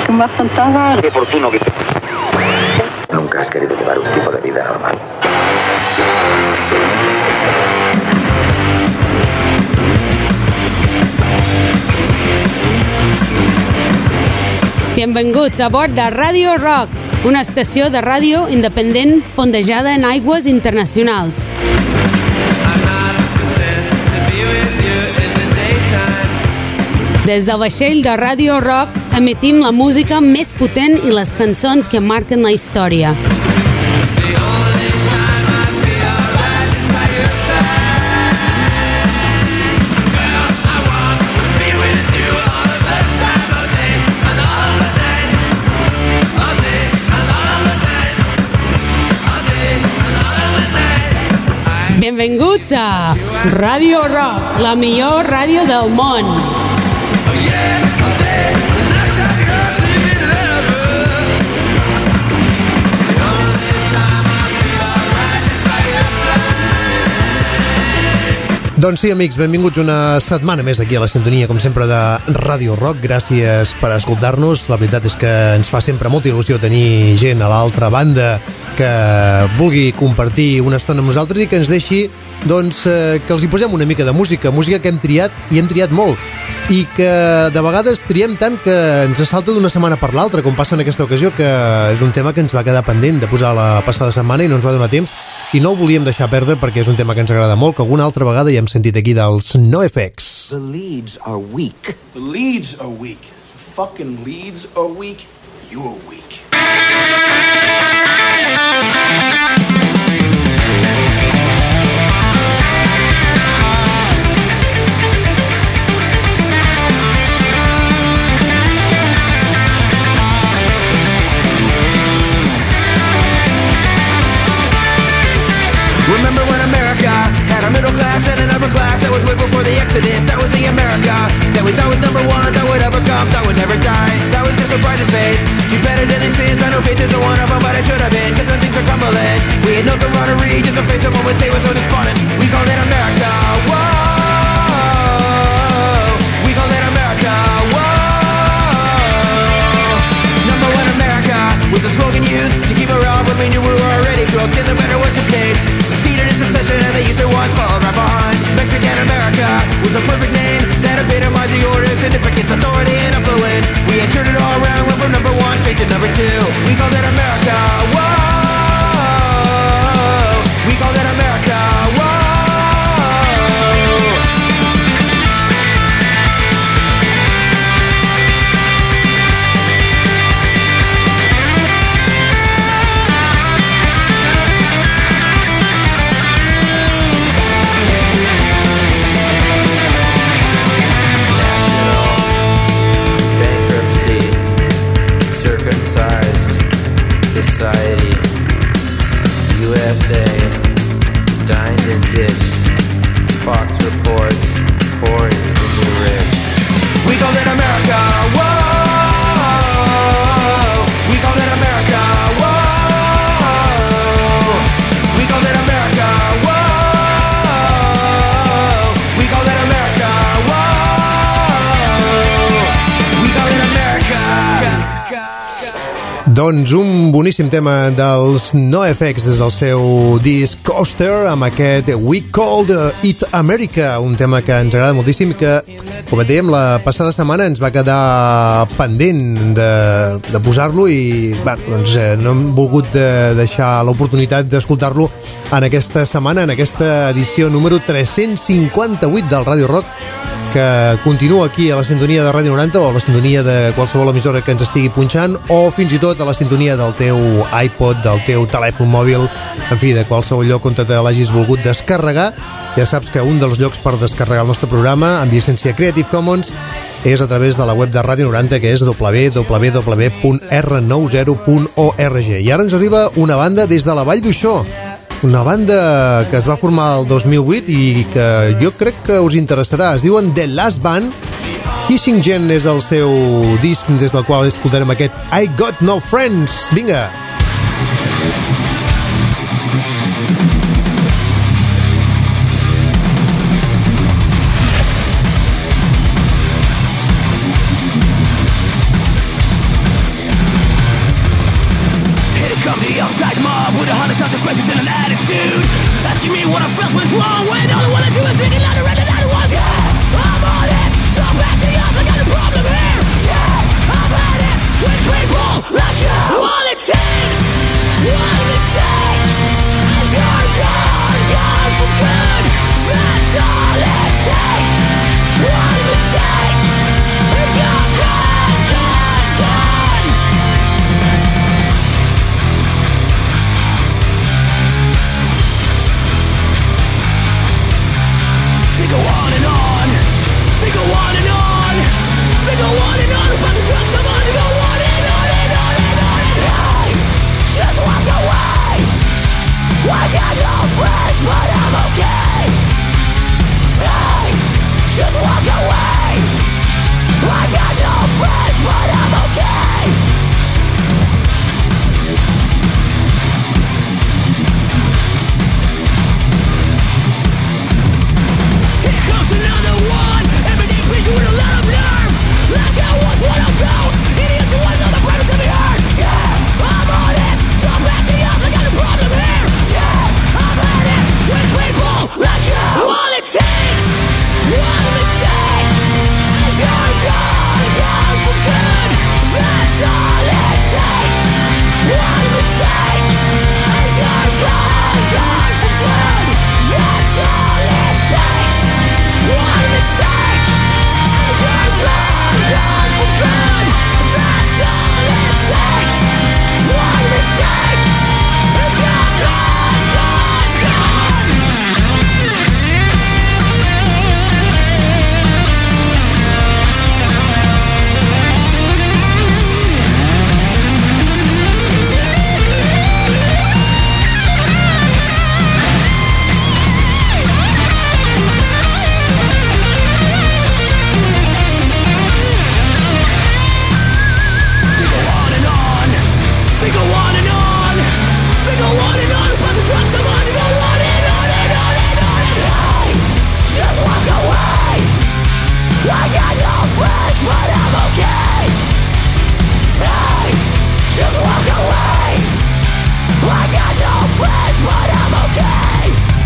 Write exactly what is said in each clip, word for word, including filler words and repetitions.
que me has contado. Qué oportuno que... Nunca has querido llevar un tipo de vida normal. Benvinguts a bord de Radio Rock, una estació de ràdio independent fondejada en aigües internacionals. Des del vaixell de Radio Rock emetim la música més potent i les cançons que marquen la història. Benvinguts a Radio Rock, la millor ràdio del món. Doncs sí, amics, benvinguts una setmana més aquí a la sintonia, com sempre, de Radio Rock. Gràcies per escoltar-nos. La veritat és que ens fa sempre molta il·lusió tenir gent a l'altra banda que vulgui compartir una estona amb nosaltres i que ens deixi, doncs, eh, que els hi posem una mica de música, música que hem triat, i hem triat molt, i que de vegades triem tant que ens salta d'una setmana per l'altra, com passa en aquesta ocasió, que és un tema que ens va quedar pendent de posar la passada setmana i no ens va donar temps, i no ho volíem deixar perdre perquè és un tema que ens agrada molt, que alguna altra vegada ja hem sentit aquí dels NoFX. The leads are weak. The leads are weak. The fucking leads are weak. You're weak. Remember when America had a middle class and an upper class? That was way before the Exodus. That was the America that we thought was number one, that would ever come, that would never die. That was just a pride and faith. Too better than these sins. I know faith isn't one of them, but I should have been. Cause when things are crumbling, we had no camaraderie. Just to face someone would say we're so despondent. We called it America. Whoa. We called it America. Whoa. Number one America was a slogan used to keep morale when we knew we were already cooked in the better Western states. Seceded in secession and they used their ones followed right behind. Mexican America was a perfect name that epitomized the order, significance, authority, and influence. We had turned it all around, went from number one straight to number two. We called it America. Whoa. We called it America. Whoa. Society, U S A, dined and ditched. Fox reports, poor is the new rich. We called it America, whoa. We called it America, whoa. We called it America, whoa. We called it America, whoa. We called it America. Doncs un boníssim tema dels NoFX des del seu disc Coaster, amb aquest We Called It America, un tema que ens agrada moltíssim i que, com et dèiem, la passada setmana ens va quedar pendent de, de posar-lo i bé, doncs, eh, no hem volgut de deixar l'oportunitat d'escoltar-lo en aquesta setmana, en aquesta edició número tres-cents cinquanta-vuit del Radio Rock, que continua aquí a la sintonia de Ràdio noranta o a la sintonia de qualsevol emissora que ens estigui punxant, o fins i tot a la sintonia del teu iPod, del teu telèfon mòbil, en fi, de qualsevol lloc on te l'hagis volgut descarregar. Ja saps que un dels llocs per descarregar el nostre programa amb llicència Creative Commons és a través de la web de Ràdio noranta, que és w w w punt r noranta punt org. I ara ens arriba una banda des de la Vall d'Uixó, una banda que es va formar el dos mil vuit i que jo crec que us interessarà. Es diuen The Last Band. Kissing Gen és el seu disc des del qual escoltarem aquest I Got No Friends. Vinga! expressions and an attitude. Asking me what I felt was wrong when all I wanna do is drink it louder and louder once. Yeah, I'm on it, so back to up, I got a problem here. Yeah, I've had it with people like you. All it takes, one mistake, and you're gone, gone for good. That's all it takes, one mistake, and you're gone, gone, gone. They go on and on, they go on and on, they go on and on about the drugs I'm on. They go on and on and on and on and on. Just walk away. I got no friends, but I'm okay. Hey, just walk away. I got no friends, but I'm okay. Here comes another one. Every day preaching with a lot of nerve. Like I was one of those idiots who wanted all the promise to be heard. Yeah, I'm on it, so back the up, I got a problem here. Yeah, I've had it with people like you. All it takes, one mistake, and you're gone, gone for good. That's all it takes, one mistake, and you're gone, gone for good. That's all it takes, one mistake, and you're gone, gone for good. That's all it takes, one mistake, and you're gone, gone, gone. They go on and on, they go on and on, they go on and on about the drugs I'm on. They go on and on and on and on and on. Just walk away. I got no friends, but I'm okay. Hey, just walk away. I got no friends, but I'm okay.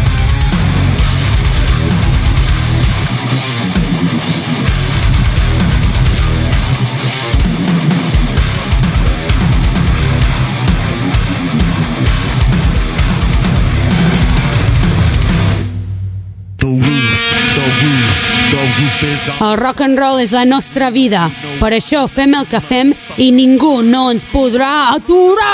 El rock and roll és la nostra vida. Per això fem el que fem i ningú no ens podrà aturar!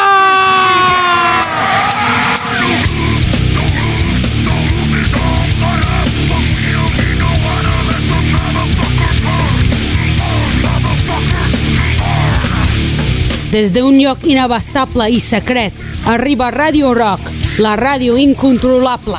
Des d'un lloc inabastable i secret arriba Radio Rock, la ràdio incontrolable.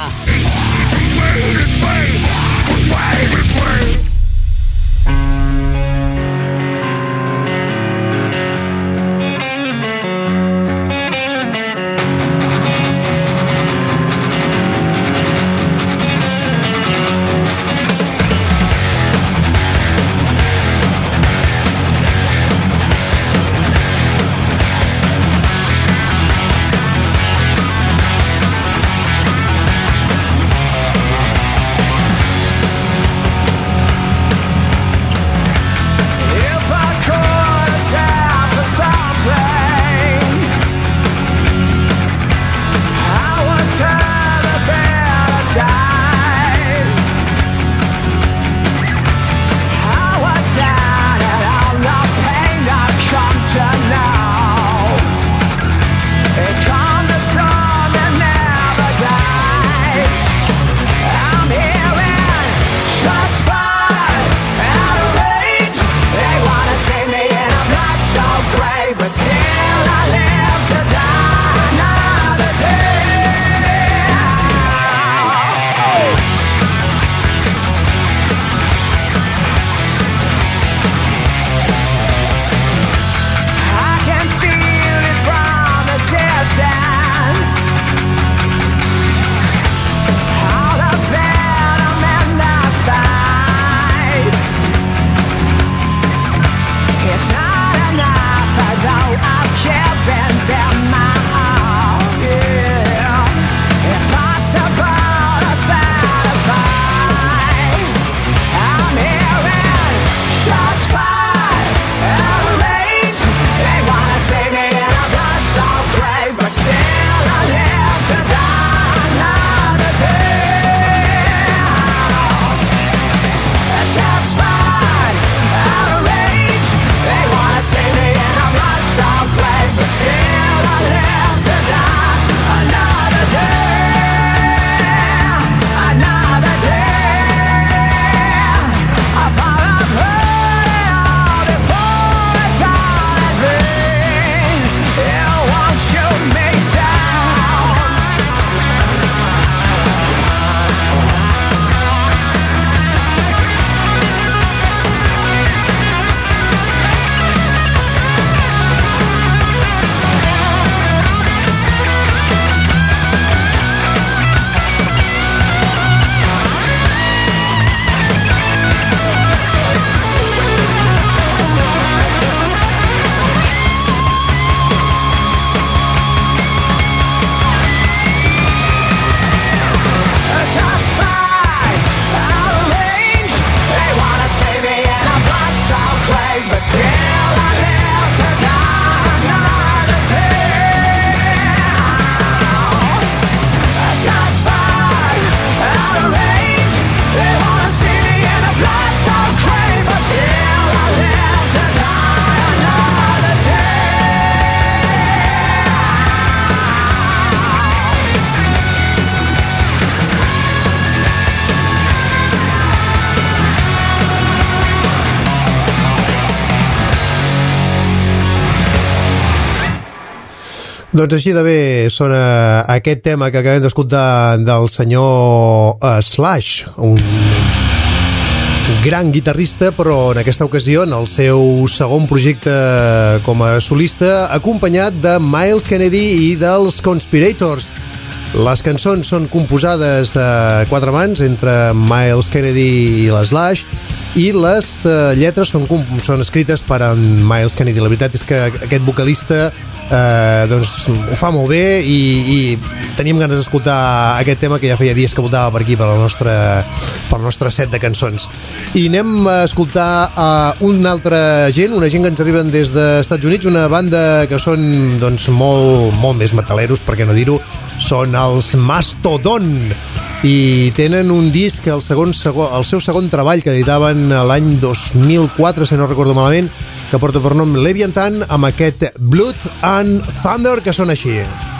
Doncs així de bé sona aquest tema que acabem d'escoltar del senyor uh, Slash, un gran guitarrista, però en aquesta ocasió en el seu segon projecte com a solista, acompanyat de Myles Kennedy i dels Conspirators. Les cançons són composades a quatre mans entre Myles Kennedy i l'Slash, i les uh, lletres són, són escrites per en Myles Kennedy. La veritat és que aquest vocalista eh, doncs, ho fa molt bé i, i teníem ganes d'escoltar aquest tema que ja feia dies que voltava per aquí per el nostre, per el nostre set de cançons. I anem a escoltar a una altra gent, una gent que ens arriben des dels Estats Units, una banda que són doncs, molt, molt més metaleros, per què no dir-ho, són els Mastodon, i tenen un disc, el, segon, el seu segon treball, que editaven l'any dos mil quatre, si no recordo malament, que porta per nom Leviathan, amb aquest Blood and Thunder, que són així.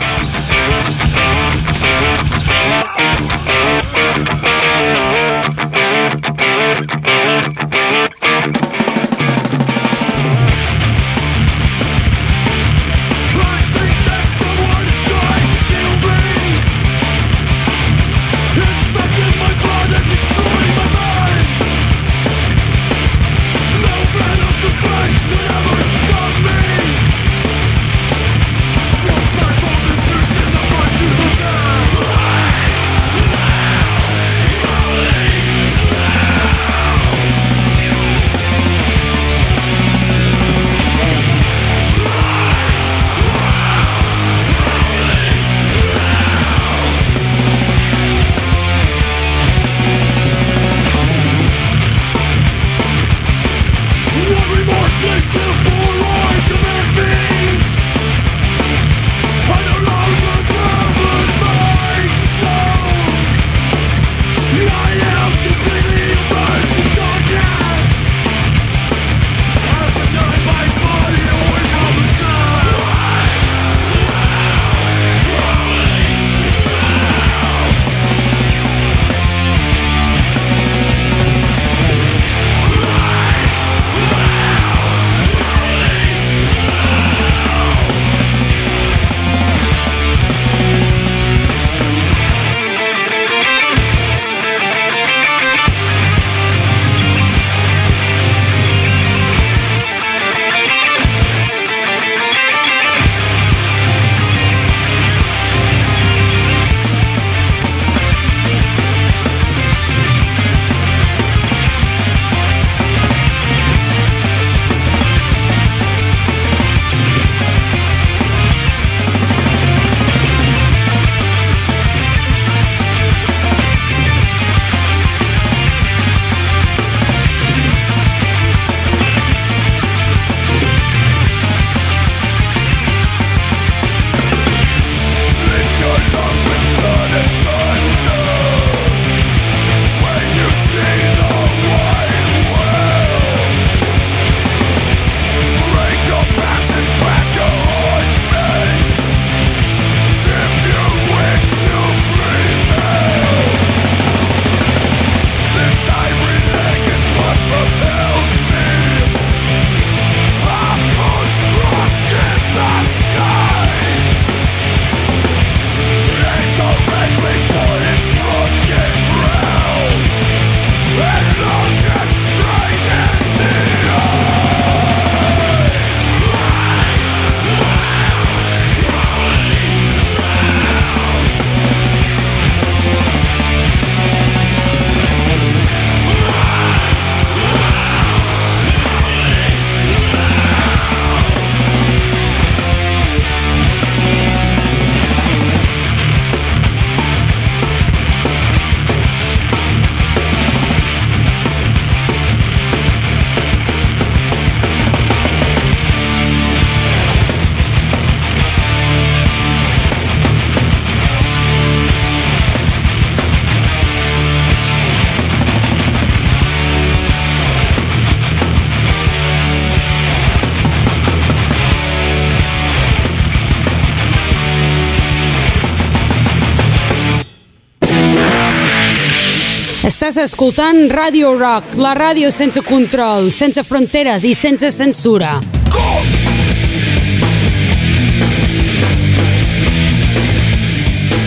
Estàs escoltant Radio Rock, la ràdio sense control, sense fronteres i sense censura.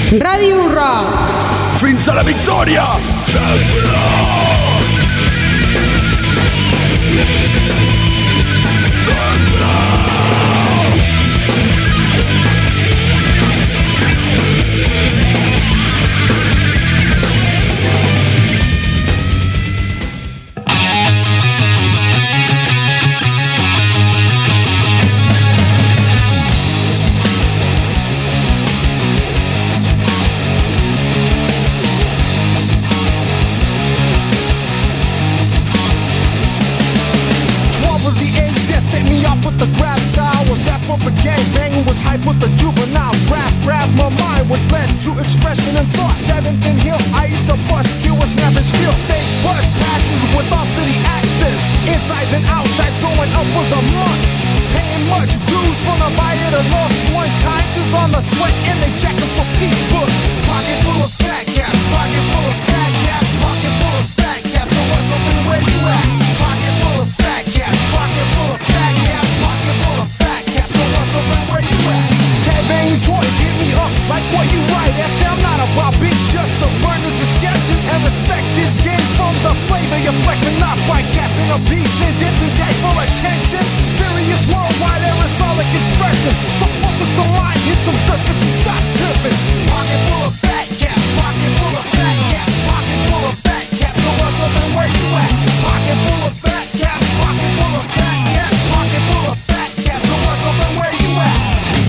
Ràdio Rock. Fins a la victòria! Sempre! Expression and thought. Seventh and Hill, I used to bust. You were snapping steel. Fake bus passes with all city access. Insides and outsides going up was a must. Paying much dues from the buyer to lost. One time is on the sweat and they checking for peace books. Pocket full of fat caps. Pocket full of fat caps. Pocket full of fat caps. So what's up and where you at? Pocket full of fat caps. Pocket full of fat caps. Pocket full of fat caps. So what's up and where you at? Ted banging toys hit me up like what you write. That's I'm not about big, just the burners and sketches. And respect this game from the flavor you're flexing, not by capping a piece and disentake for attention. Serious worldwide aerosolic expression. So focus on line, hit some circus and stop tripping. Pocket full of fat caps, pocket full of fat caps, pocket full of fat caps. So what's up and where you at? Pocket full of fat caps, pocket full of fat caps, pocket full of fat caps. So what's up and where you at?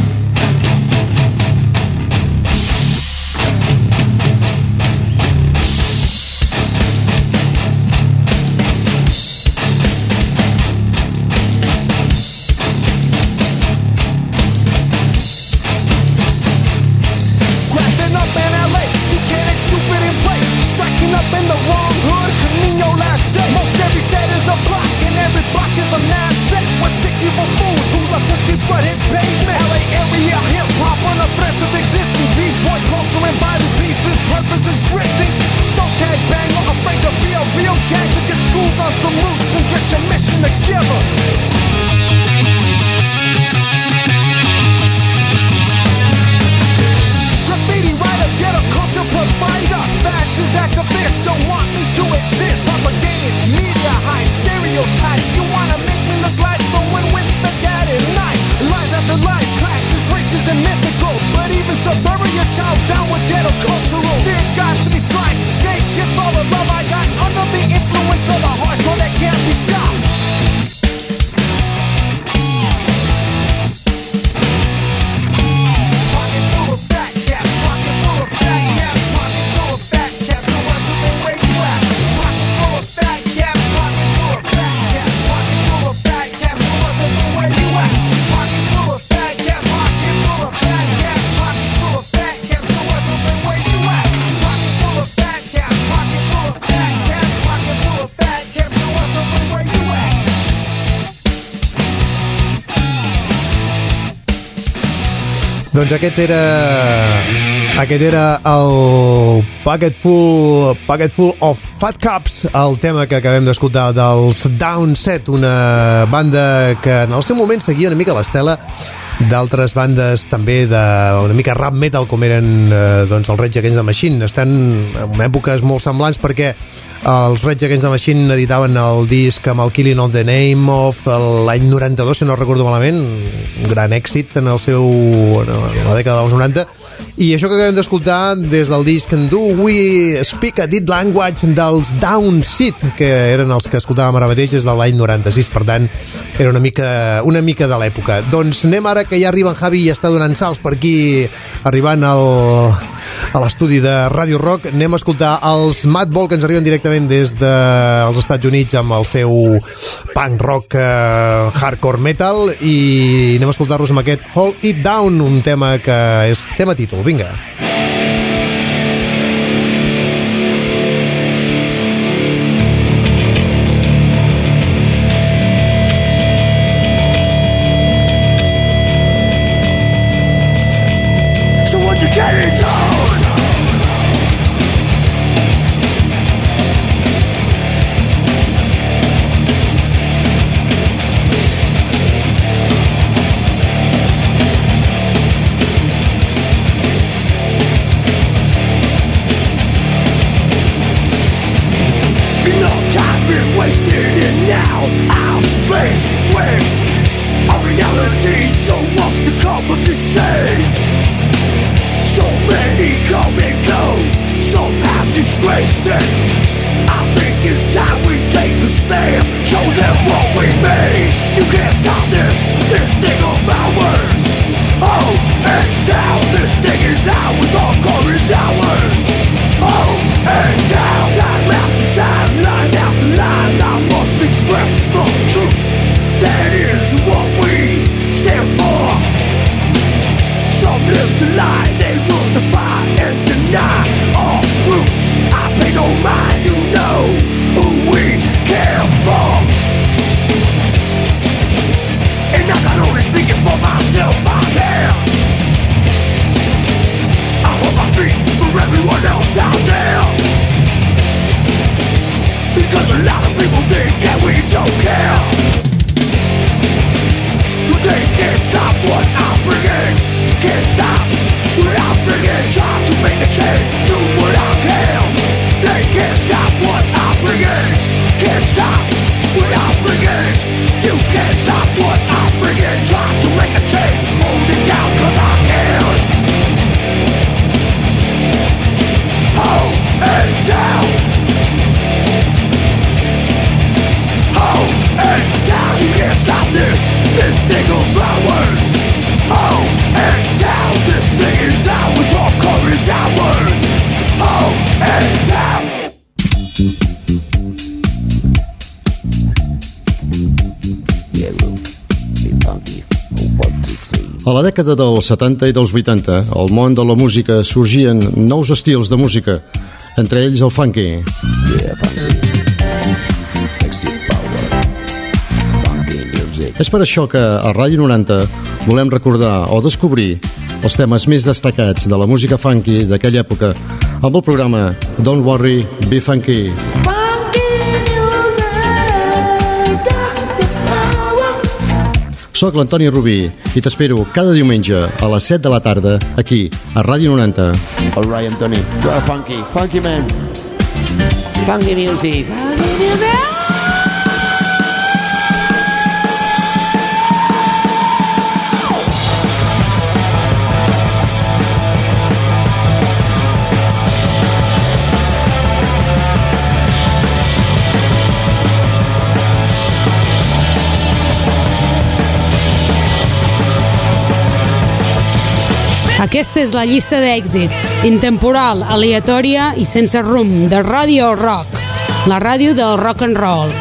Up in the wrong hood, Camino last day. Most every set is a block, and every block is a nine set. We're sick evil fools who love to see blood hit pavement. L A area hip-hop on the threats of existing. B-boy culture and vital pieces, purpose is drifting. So tag banger, afraid to be a real gang. To get schools on some roots and get your mission together. Graffiti writer, get a culture provider. Fascist activists don't want me to exist. Propaganda, media hype, stereotype. You wanna make me look like someone with the dad at night. Lies after lies, classes, races, and mythical. But even so, bury your child's down with ghetto cultural. There's got to be strike, escape. Gets all the love I got under the influence of the hardcore that can't be stopped. Doncs aquest era aquest era el Pocket Full Pocket Full of Fat Caps, el tema que acabem d'escoltar dels Downset, una banda que en el seu moment seguia una mica l'estela d'altres bandes també d'una mica rap metal com eren eh, doncs els Rage Against the Machine. Estan en èpoques molt semblants perquè els Rage Against the Machine editaven el disc amb el Killing of the Name of l'any noranta-dos, si no recordo malament, un gran èxit en el seu en la dècada dels noranta, i això que acabem d'escoltar des del disc Do We Speak a Dead Language dels Downset, que eren els que escoltàvem ara mateix des de l'any noranta-sis, per tant era una mica, una mica de l'època. Doncs anem ara que ja arriba en Javi i està donant salts per aquí arribant al a l'estudi de Radio Rock. Anem a escoltar els Madball, que ens arriben directament des dels Estats Units amb el seu punk rock eh, hardcore metal, i anem a escoltar-los amb aquest Hold It Down, un tema que és tema títol. Vinga. We'll be right back. come and go, some have disgraced it. I think it's time we take a stand, show them what we made. You can't stop this, this thing of ours. Oh, and down, this thing is ours, all core is ours. Oh, and down, time after time, line after line, I must express the truth. That is what we stand for. Some live to lie, they will defy and deny all roots. I pay no mind, you know who we care for. And I'm not only speaking for myself, I care. I hope I speak for everyone else out there. Because a lot of people think that we don't care. They can't stop what I'm bringing. Can't stop what I'm bringing. Try to make a change, do what I can. They can't stop what I'm bringing. Can't stop what I'm bringing. You can't stop what I'm bringing. Try to make a change, hold it down cause I can. Hold it down. Hold it down. You can't stop this. This thing of ours. Oh, and down. This thing is ours. All core is ours. Oh, and down. A la dècada dels setanta i dels vuitanta, al món de la música sorgien nous estils de música, entre ells el funky. Yeah, funky. Sexy power. Funky music. És per això que a Ràdio noranta volem recordar o descobrir els temes més destacats de la música funky d'aquella època amb el programa Don't Worry, Be Funky. Soc l'Antoni Rubí i t'espero cada diumenge a les set de la tarda aquí, a Ràdio noranta. All right, Antoni. Go funky. Funky, man. Funky music. Funky music. Aquesta és la llista d'èxits, intemporal, aleatòria i sense rumb, de Radio Rock, la ràdio del rock and roll.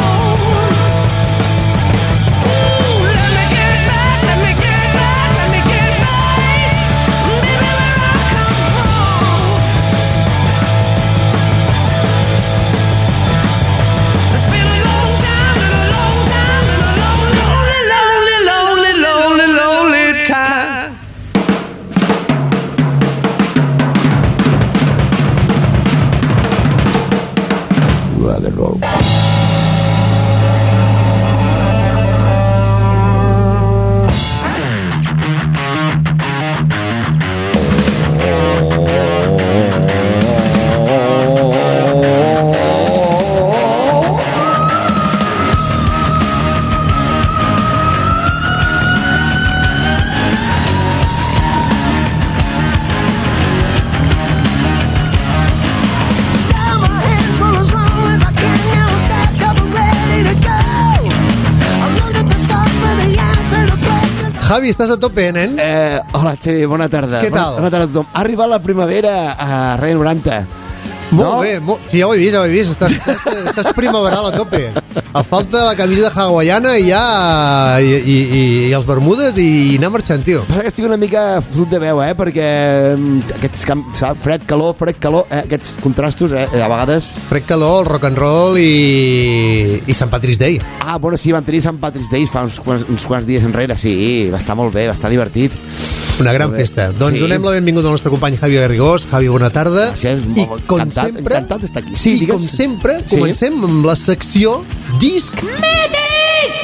Javi, estàs a tope, nen? Eh, hola, Xavi, bona tarda. Què tal? Bona, bona tarda a tothom. Ha arribat la primavera a Ràdio noranta. Molt no? bé, molt... sí, ja ho he vist, ja ho he vist. Estàs, estàs, estàs primaveral a tope. A falta la camisa hawaiana i ja... I, i, i, i els bermudes i anar marxant, tio. Estic una mica fotut de veu, eh? Perquè aquests camps, fred, calor, fred, calor, eh? Aquests contrastos, eh? A vegades... Fred, calor, el rock and roll i... i Sant Patrick's Day. Ah, bueno, sí, van tenir Sant Patrick's Day fa uns, uns, uns quants dies enrere, sí. Va estar molt bé, va estar divertit. Una gran festa. Doncs sí. Donem la benvinguda al nostre company Javi Garrigós. Javi, bona tarda. Gràcies, I com encantat, sempre, encantat d'estar aquí. Sí, I digues. com sempre, sí. Comencem amb la secció Disc Mític!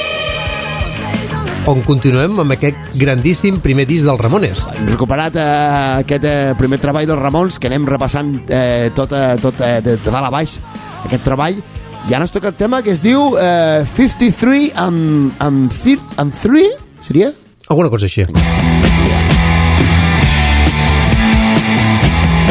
On continuem amb aquest grandíssim primer disc dels Ramones. Hem recuperat eh, aquest eh, primer treball dels Ramones, que anem repassant eh, tot, eh, tot eh, de, de dalt a baix, aquest treball. Ja ens toca el tema que es diu eh, cinquanta-tres amb, amb, amb tres, seria? Alguna cosa així.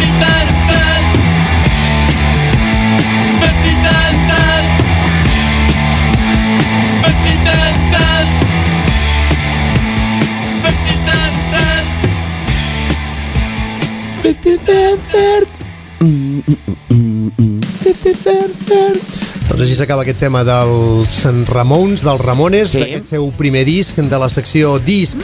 Doncs així s'acaba aquest tema dels Ramones, dels Ramones, sí. D'aquest seu primer disc de la secció Disc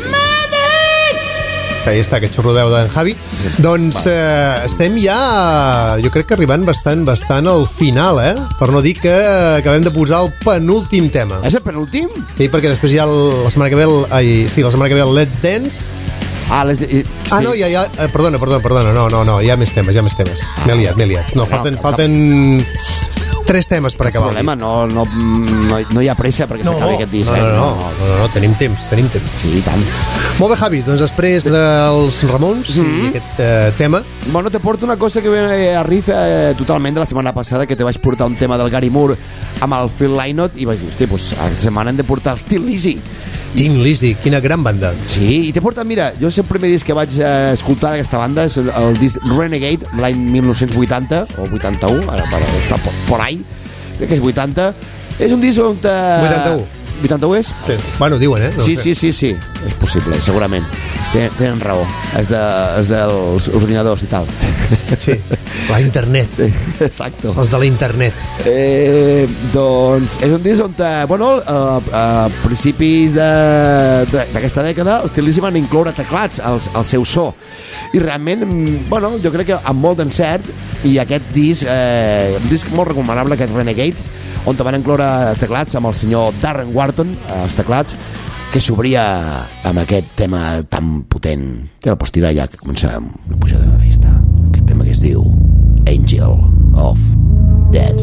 que ja està, aquest xorrodeu d'en Javi. Sí. Doncs eh, estem ja, jo crec que arribant bastant bastant al final, eh? Per no dir que acabem de posar el penúltim tema. És el penúltim? Sí, perquè després hi ha el, la setmana que ve el, ai, sí, la setmana que ve el Let's Dance. Ah, les, eh, sí. ah no, ja, ja, eh, perdona, perdona, perdona, no, no, no, hi ha més temes, hi ha més temes. Ah, m'he liat, m'he liat. No, falten, no, falten tres temes per acabar. El problema, no, no, no, no hi ha pressa perquè no, s'acabi aquest disc. No, no, no, no, no, no, tenim temps, tenim temps. Sí, i tant. Molt bé, Javi, doncs després dels Ramones mm-hmm. i aquest eh, tema... Bueno, te porto una cosa que ve a riff eh, totalment de la setmana passada, que te vaig portar un tema del Gary Moore amb el Phil Lynott i vaig dir, hosti, pues, a la setmana hem de portar el Still Lizzy. Tin Lizzy, quina gran banda. Sí, i t'he portat, mira, jo el primer disc que vaig eh, escoltar d'aquesta banda és el, el disc Renegade, l'any dinou vuitanta o vuitanta-u, ara, ara, està por, por ahí, crec que és vuitanta. És un disc on... Eh, vuitanta-u. vuitanta-u és? Sí. Bueno, diuen, eh? No sí, sé. sí, sí, sí, és possible, segurament. Tenen, tenen raó, és, de, és dels ordinadors i tal. Sí, la internet. Exacto. Els de la internet. Eh, doncs és un disc on, eh, bueno, a, a principis d'aquesta de, dècada els Still Lizzy van incloure teclats al, al seu so. I realment, bueno, jo crec que amb molt d'encert, i aquest disc, eh, un disc molt recomanable, aquest Renegade, on van incloure teclats amb el senyor Darren Wharton, els teclats, que s'obria amb aquest tema tan potent. Te el pots tirar ja, que comencem la pujada. Ahí està, aquest tema que es diu Angel of Death.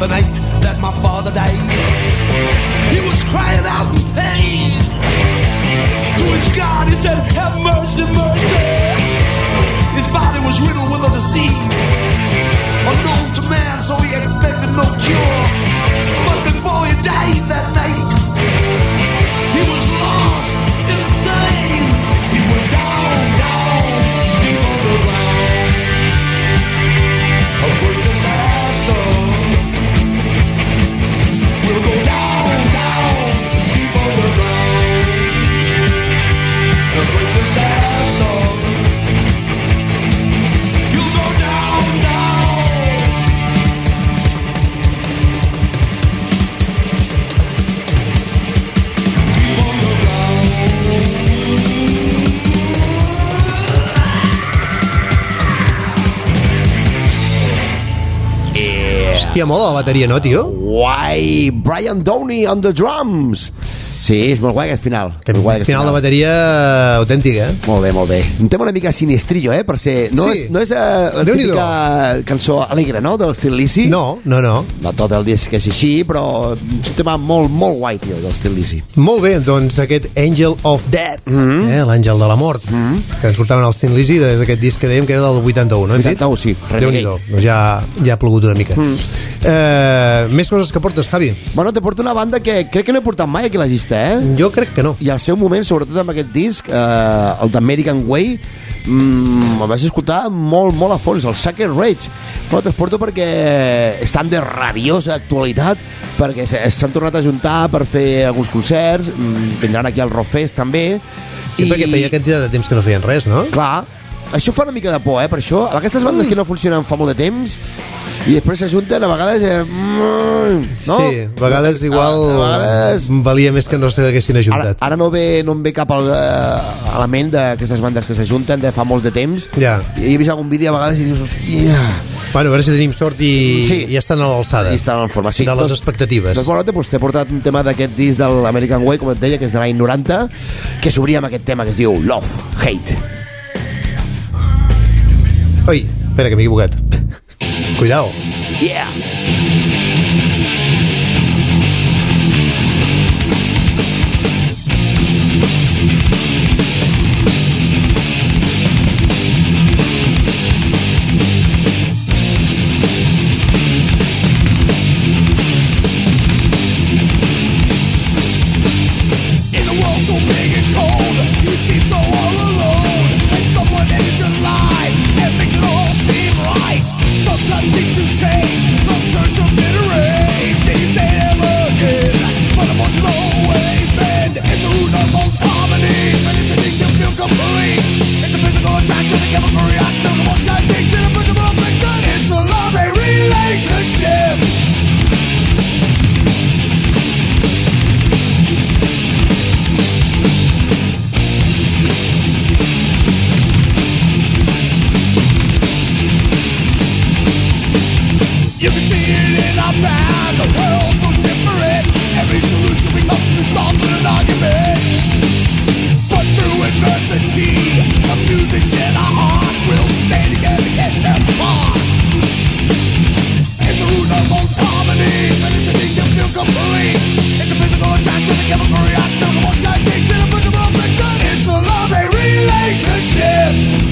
the night that my father died. He was crying out in pain. To his God he said, have mercy, mercy. His body was riddled with a disease unknown to man, so he expected no cure. But before he died that night, he was lost, insane. He went down, down, deep underground. A great disaster. We'll go down, down, deep underground. A great disaster. You'll go down, down. Deep underground. Hòstia, mola la bateria, no, tio? Guai! Brian Downey on the drums! Sí, és molt guai aquest final. Que guai, final, final de bateria autèntica, eh? Molt bé, molt bé. Un tema una mica sinistrillo, eh? Per ser... No Sí. és, no és uh, la típica cançó alegre, no?, de l'estil Lizzy. No, no, no. No tot el disc és així, però és un tema molt, molt guai, tio, de l'estil Lizzy. Molt bé, doncs aquest Angel of Death, Mm -hmm. eh, l'àngel de la mort, Mm -hmm. que ens portaven els Thin Lizzy d'aquest disc que dèiem que era del vuitanta-u, no? vuitanta-u, sí. Déu-n'hi-do, doncs ja, ja ha plogut una mica. Mm. Eh, més coses que portes, Javi? Bueno, te porto una banda que crec que no he portat mai aquí a la llista, eh? Jo crec que no. I al seu moment, sobretot amb aquest disc, eh, el d'American Way, mm, el vaig escoltar molt, molt a fons, el Sacred Rage. Bueno, te'ls porto perquè estan de rabiosa actualitat, perquè s- s'han tornat a juntar per fer alguns concerts, mm, vindran aquí al Rockfest també. I perquè feia quantitat de temps que no feien res, no? Clar, això fa una mica de por, eh, per això. Aquestes bandes que no funcionen fa molt de temps i després s'ajunten, a vegades... Eh, no? Sí, a vegades igual A vegades... valia més que no s'haguessin Ara, ajuntat. ara no, ve, no em ve cap al, eh, a la ment d'aquestes bandes que s'ajunten de fa molt de temps. Ja. I he vist algun vídeo a vegades i dius, hòstia... Bueno, a veure si tenim sort i, Sí. i estan a l'alçada. I estan en forma, sí. De les Doncs- expectatives. Doncs bueno, t'he portat un tema d'aquest disc de l'American Way, com et deia, que és de l'any noranta, que s'obria amb aquest tema que es diu Love, Hate. Oi, espera, que m'he equivocat. Cuidao. Yeah! In a world so big and cold, you seem so all alone. And someone enters your life and makes it all seem right. Sometimes things do change, love turns from bitter rage. And you say never again, but emotions always bend. It's a root of most harmony, but it's a thing to feel complete. It's a physical attraction, a chemical reaction. One kind thinks in a principle of fiction. It's a love-hate relationship. You can see it in our band, the world's so different. Every solution we come to starts with an argument. But through adversity, the music's in our heart. We'll stay together, can't tear us apart. It's a root of most harmony, but it's a thing to feel complete. It's a physical attraction, a chemical reaction. The one kind thinks in a principle of fiction. It's a love-hate relationship.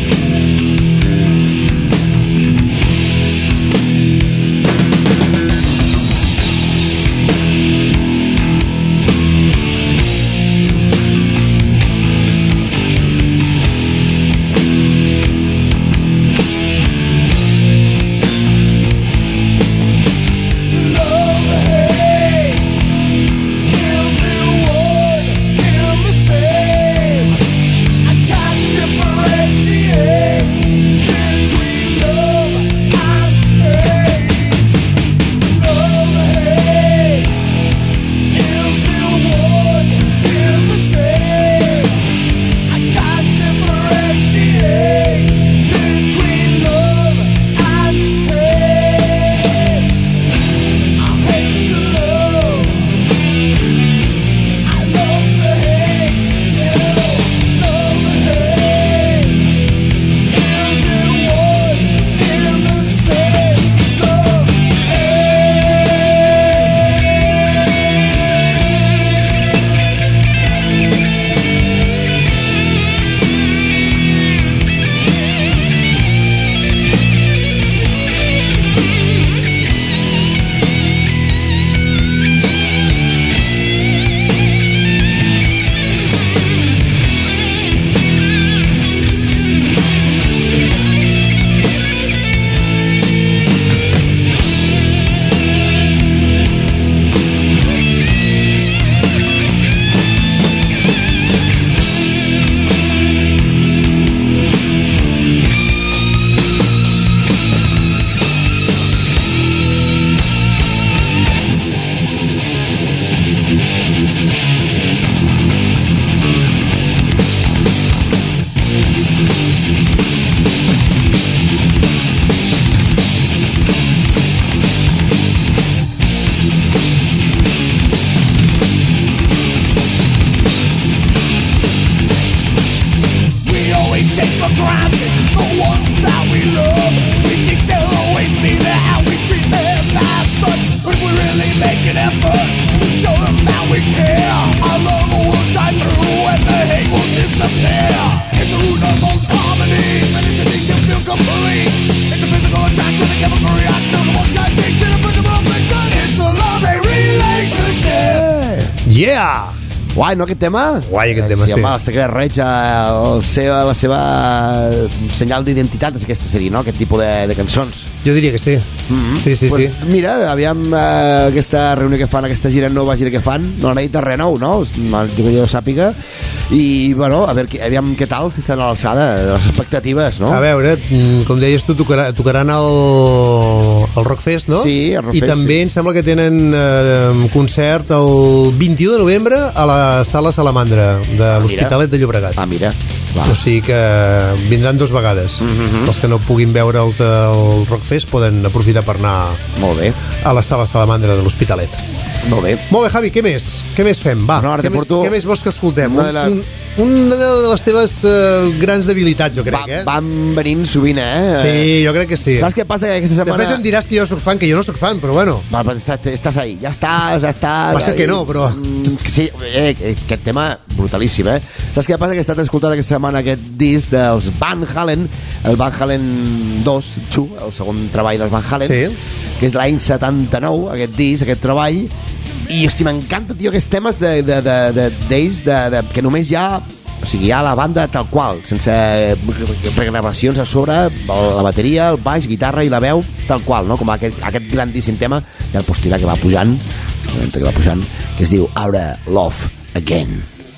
Yeah! Guai, no, aquest tema? Guai, aquest tema, sí. sí. Home, el Secret Rage, el seu, la seva senyal d'identitat és aquesta sèrie, no? Aquest tipus de, de cançons. Jo diria que sí. Mm-hmm. Sí, sí, pues, sí. Mira, aviam eh, aquesta reunió que fan, aquesta gira nova gira que fan, no han dit de res nou, no? Jo que jo sàpiga. I, bueno, a veure, aviam què tal, si estan a l'alçada de les expectatives, no? A veure, com deies tu, tocarà, tocaran el, el Rockfest, no? Sí, el Rockfest, I també sí. em sembla que tenen eh, un concert el vint-i-u de novembre a la Sala Salamandra de l'Hospitalet de Llobregat. Ah, mira. Va. O sigui que vindran dos vegades. Mm-hmm. Els que no puguin veure el, el Rockfest poden aprofitar per anar Molt bé. a la Sala Salamandra de l'Hospitalet. Molt bé. Molt bé, Javi, què més? Què més fem? Va, No, ara què, te més, porto què més vols que escoltem? una de les- Un, un, una de les teves uh, grans debilitats, jo crec, Va, eh? van venint sovint, eh? Sí, jo crec que sí. Saps què passa? Que aquesta setmana... Després em diràs que jo soc fan, que jo no soc fan, però bueno. Va, però estàs, estàs ahí, ja estàs, ja estàs... Passa que no, però... Mm, Sí, eh, aquest tema brutalíssim, eh? Saps què passa? Que he estat escoltant aquesta setmana aquest disc dels Van Halen, el Van Halen dos, Chu, el segon treball dels Van Halen, Sí. que és l'any setanta-nou, aquest disc, aquest treball, i, hosti, m'encanta, tio, aquests temes de, de, de, de, d'ells, de, de, que només hi ha... O sigui, hi ha la banda tal qual, sense regravacions a sobre, la bateria, el baix, guitarra i la veu, tal qual, no? Com aquest, aquest grandíssim tema, i el postirà que va pujant, que va pujant, que es diu Aura Love Again.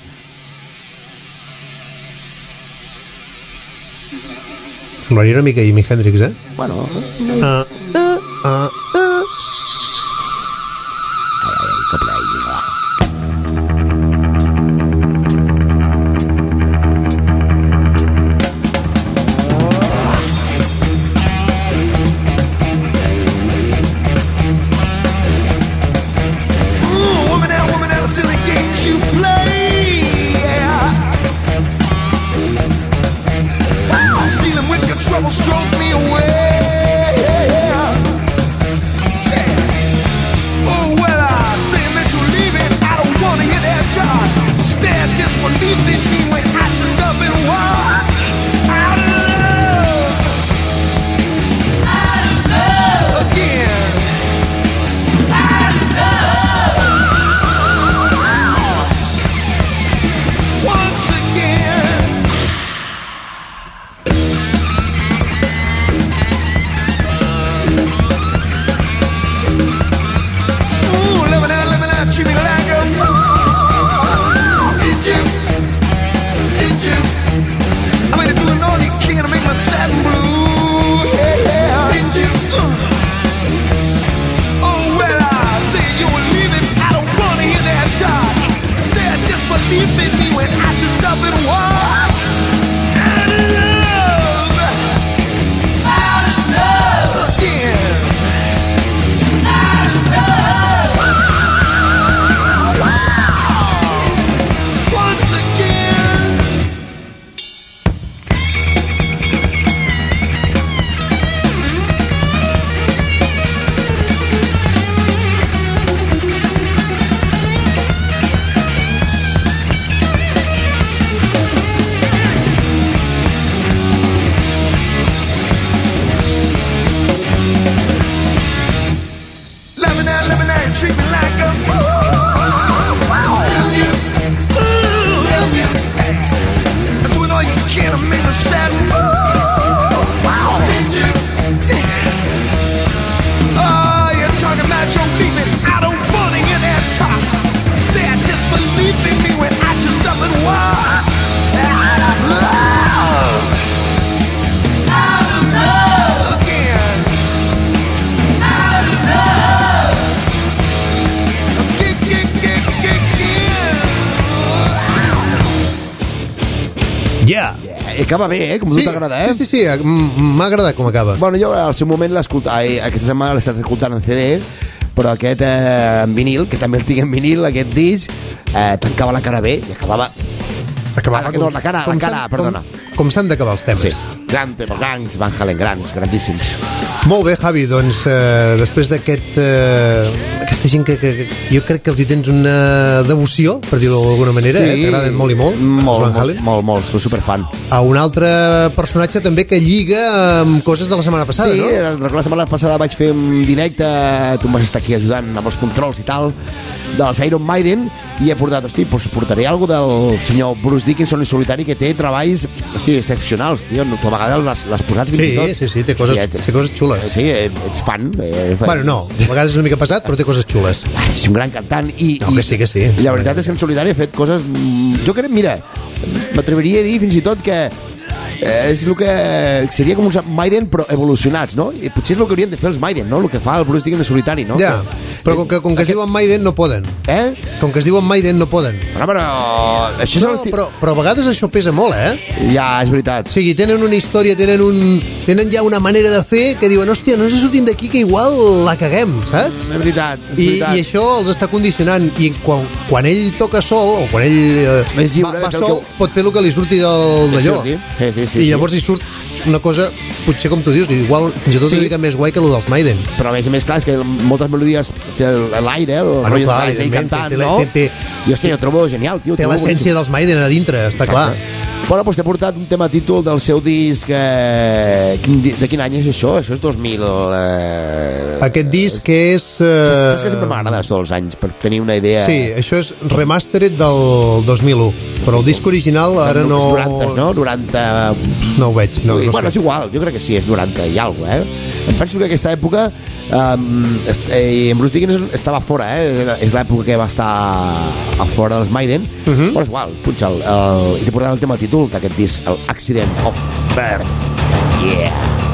Semblaria una mica Jimi Hendrix, eh? Bueno, Uh, uh, uh, uh. que play, va. Ooh, woman out, woman out, silly games you play. Yeah. Wow, feeling with your trouble, stroke me away. Yeah. Oh, well, I say that you're leaving. I don't want to hear that talk. Stand disbelief in me when I just up and walk out of love. Out of love again. Once again. Ooh, living out, living out, treat me like a did you? Did you? I made it do an all you can to make my sad and blue. Yeah, yeah. Did you? Oh, well, I said you were leaving. I don't want to hear that talk. Instead, disbelief in me when I just up and walk out of love. Out of love again. Out of love. Once again. Loving that, loving that, treat me like a fool. Love you, ooh, love you. Hey, I'm doing all you can to make me sad. Ooh, wow, did you? Oh, you're talking about your leaving. I don't want to hear that talk. Instead, disbelief in me when I just up and walk out of love. Out of love again. Out of love. Kick, kick, kick, kick, Yeah! Eh, acaba bé, eh? Com a tu t'agrada, eh? Sí, sí, sí, m- m'ha agradat com acaba. Bueno, jo al seu moment l'escolta, ai, aquesta setmana l'he estat escoltant en C D, però aquest eh, en vinil, que també el tinc en vinil, aquest disc, eh, tancava la cara bé i acabava... Acabava Ah, no, la cara, la cara, s'han- perdona. Com, com s'han d'acabar els temes. Sí, gran tema, grans, Van Halen, grans, grandíssims. Molt bé, Javi, doncs eh, després d'aquest eh, aquesta aquesta gent que, que, que jo crec que els hi tens una devoció, per dir-ho d'alguna manera, sí, eh? T'agraden molt i molt. Molt, molt, molt, molt, soc superfan. A un altre personatge també que lliga amb coses de la setmana passada, sí, no? Sí, la setmana passada vaig fer un directe, tu em vas estar aquí ajudant amb els controls i tal, dels Iron Maiden, i he portat, hosti, doncs portaré alguna del senyor Bruce Dickinson en solitari, que té treballs, hosti, excepcionals, tio, tu a vegades les, les posats fins sí, i tot. Sí, sí, té coses, hosti, té coses xules. Sí, ets fan. Eh, bueno, no, a vegades és una mica pesat, però té coses xules. Ah, és un gran cantant. I, no, i, que sí, que sí. I la veritat és que en solitari he fet coses... Jo crec, mira, m'atreviria a dir fins i tot que eh, és el que seria com uns Maiden però evolucionats, no? I potser és el que haurien de fer els Maiden, no? El que fa el Bruce Dickinson en solitari, no? Ja, però com que, com que es diuen Maiden no poden. Eh? Com que es diuen Maiden no poden. Però, però... Això no, però, però a vegades això pesa molt, eh? Ja, és veritat. O sigui, tenen una història, tenen un... Tenen ja una manera de fer que diuen, hòstia, no ens sortim d'aquí que igual la caguem, saps? És veritat, és I, veritat. I això els està condicionant. I quan, quan ell toca sol, o quan ell eh, va, va sol, que... pot fer el que li surti del, d'allò. Sí, sí, sí, I llavors sí. hi surt una cosa, potser com tu dius, igual fins i tot sí. una mica més guai que el dels Maiden. Però a més a més, clar, és que moltes melodies té l'aire, el bueno, rotllo clar, de l'aire cantant, té, no? Té, té, I hòstia, jo trobo genial, tio. Té l'essència dels Maiden a dintre, està clar. Bueno, doncs t'he portat un tema títol del seu disc. Eh, de quin any és això? Això és dos mil... Eh... Aquest disc és... Eh... Saps que sempre m'agrada tots els anys, per tenir una idea... Sí, això és remastered del dos mil u, però el disc original ara no... És noranta, no? noranta... No ho veig, no, no bueno, sé. És igual, jo crec que sí, és noranta i alguna cosa, eh? Em penso que aquesta època um, eh, en Bruce Dickinson estava fora, eh? És l'època que va estar a fora dels Maiden, uh -huh. però és igual, punxa'l. El, i t'he portat el tema títol d'aquest disc, el Accident of Birth. Yeah!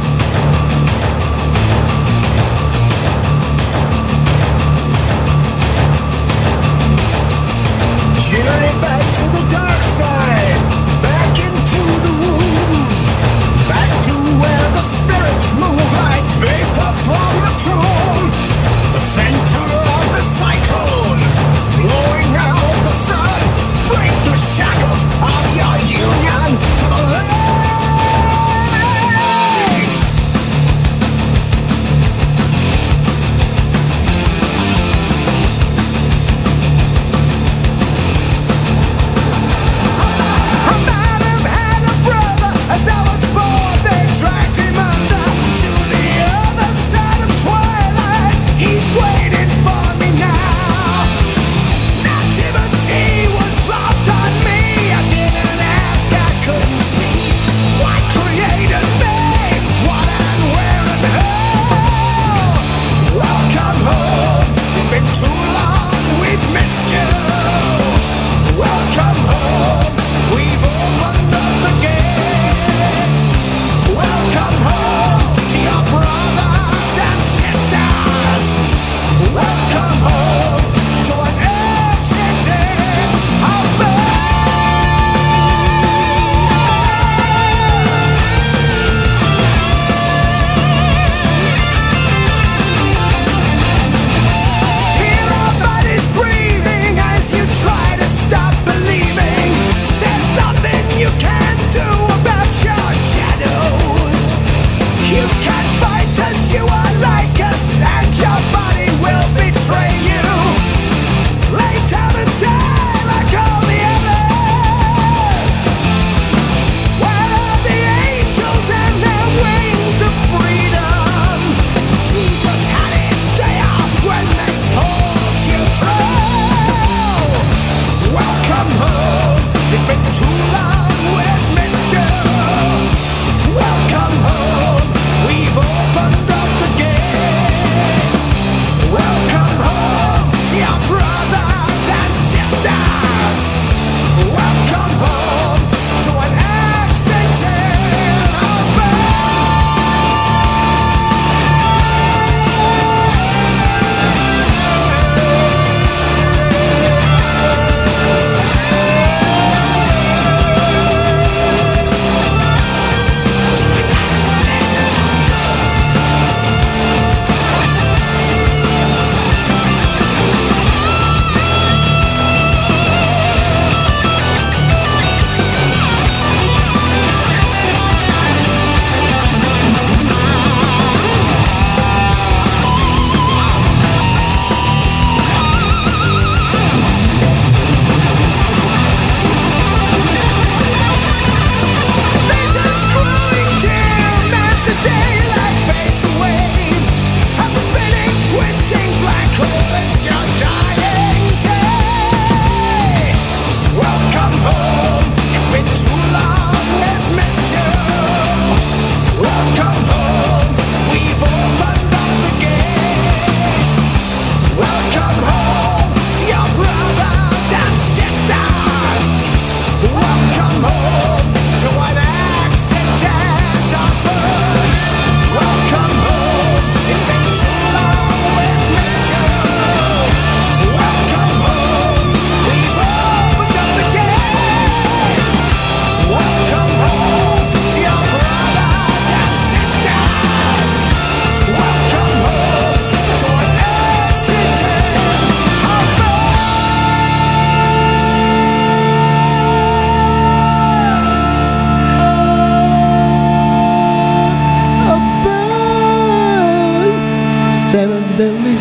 Journey back to the dark side, back into the womb, back to where the spirits move like vapor from the tomb, the center of the cyclone, blowing out the sun, break the shackles of your union to the light.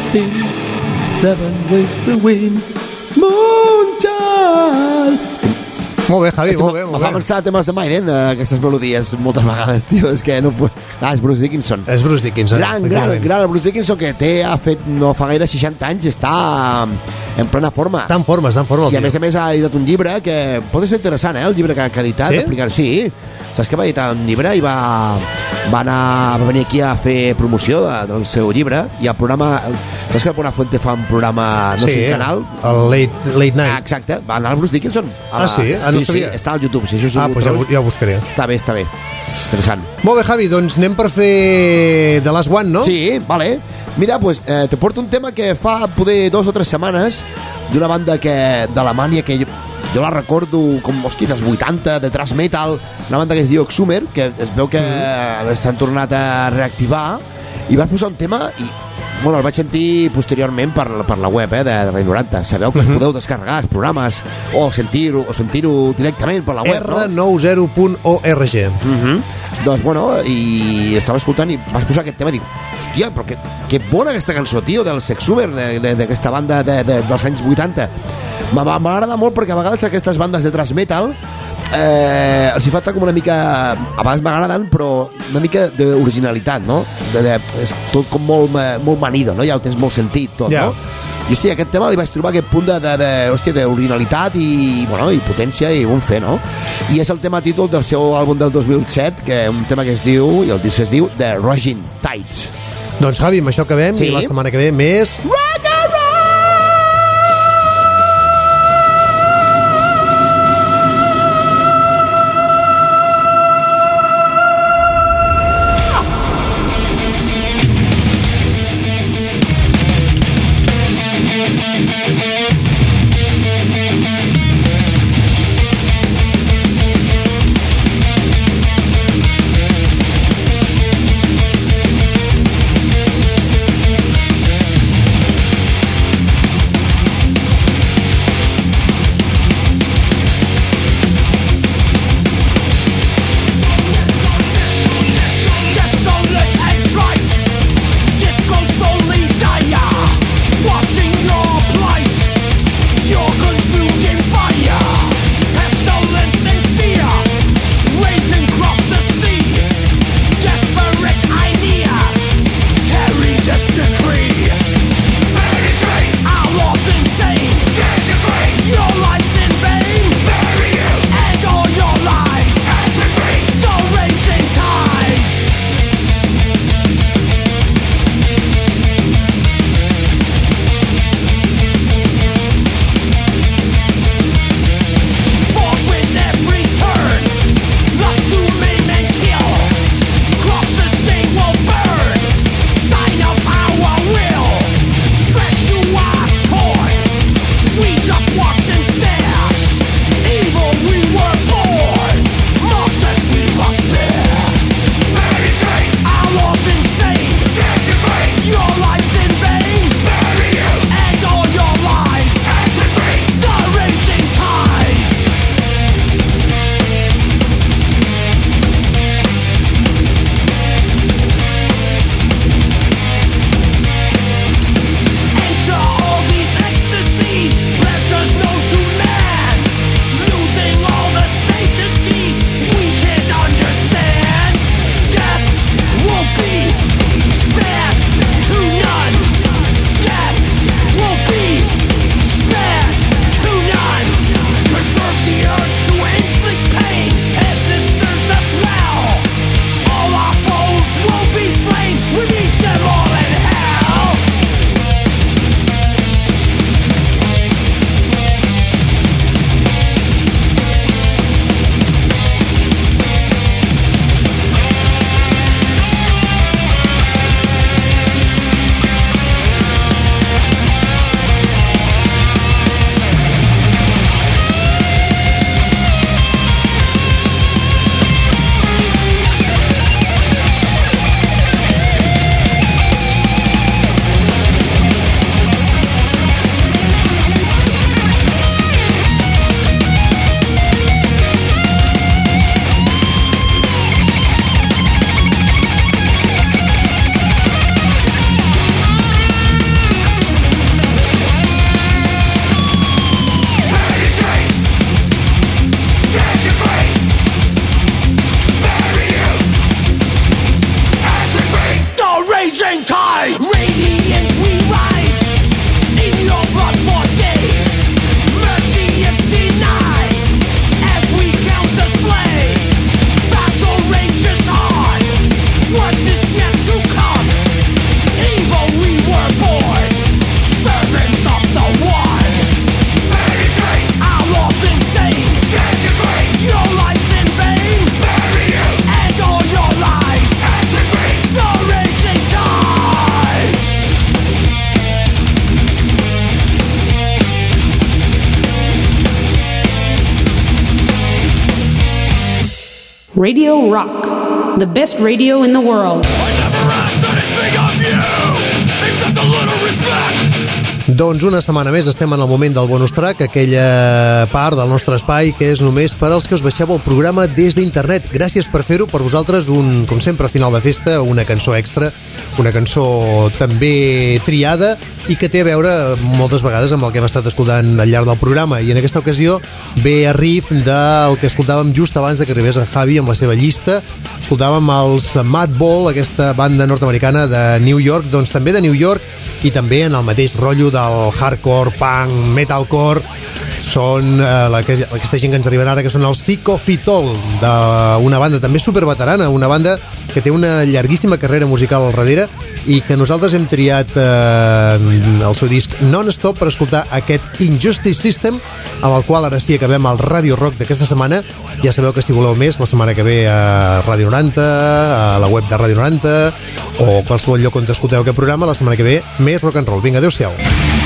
six, seven ways to win. Moonchild. Molt bé, Javi, molt bé, molt bé. Me fa bé. pensar a temes de Maiden, eh, aquestes melodies, moltes vegades, tio. És que no puc... Ah, és Bruce Dickinson. És Bruce Dickinson. Gran, gran, gran. El Bruce Dickinson, que té, ha fet no fa gaire seixanta anys, està en plena forma. Està en forma, està en forma. I a més a més ha editat un llibre que pot ser interessant, eh? El llibre que, que ha editat. Sí? Explicar, sí. Saps que va editar un llibre i va, va, anar, va venir aquí a fer promoció de, del seu llibre, i el programa... Saps que el Buenafuente fa un programa, no sí, sé, un canal? El Late, late Night. Ah, exacte, va anar el Bruce Dickinson. Ah, sí? Ah, no sí, sí, està al YouTube. Si això ah, doncs ja, ja ho buscaré. Està bé, està bé. Interessant. Molt bé, Javi, doncs anem per fer The Last One, no? Sí, vale. Mira, pues, eh, te porto un tema que fa poder dos o tres setmanes d'una banda que d'Alemanya que jo, jo la recordo com, hòstia, dels vuitanta, de thrash metal, una banda que es diu Exhumer, que es veu que mm. s'han tornat a reactivar, i vas posar un tema i bueno, el vaig sentir posteriorment per, per la web eh, de, de la noranta. Sabeu que uh -huh. es podeu descarregar els programes o sentir-ho o sentir-ho directament per la web, R noranta punt org. Uh -huh. Doncs, bueno, i estava escoltant i vas posar aquest tema i dic, hòstia, però que, que bona aquesta cançó, tio, del Exhumer, d'aquesta banda de, de, dels anys vuitanta. M'agrada molt perquè a vegades aquestes bandes de thrash metal eh, els hi falta com una mica, a vegades m'agraden, però una mica d'originalitat, no? De, de, és tot com molt, molt manido, no? Ja ho tens molt sentit tot, yeah. no? I hòstia, aquest tema li vaig trobar aquest punt de, de, de, hòstia, d'originalitat i, bueno, i potència i bon fer, no? I és el tema títol del seu àlbum del dos mil set, que un tema que es diu, i el disc es diu The Raging Tides. Doncs Javi, amb això acabem, sí. I la setmana que ve més... Radio Rock, the best radio in the world. I never asked anything of you, except a little respect. Doncs una setmana més estem en el moment del bonus track, aquella part del nostre espai que és només per als que us baixeu el programa des d'internet. Gràcies per fer-ho, per vosaltres un, com sempre, a final de festa, una cançó extra, una cançó també triada i que té a veure moltes vegades amb el que hem estat escoltant al llarg del programa, i en aquesta ocasió ve a riff del que escoltàvem just abans de que arribés en Javi amb la seva llista. Escoltàvem els Madball, aquesta banda nord-americana de New York, doncs també de New York i també en el mateix rotllo del hardcore, punk, metalcore. Són eh, la, aquesta gent que ens arriben ara, que són els Psychophytol, d'una banda també superveterana, una banda que té una llarguíssima carrera musical al darrere i que nosaltres hem triat eh, el seu disc Non-Stop per escoltar aquest Injustice System, amb el qual ara sí acabem el Radio Rock d'aquesta setmana. Ja sabeu que si voleu més, la setmana que ve a Ràdio noranta, a la web de Ràdio noranta o qualsevol lloc on escolteu aquest programa, la setmana que ve més rock and roll. Vinga, adeu-siau.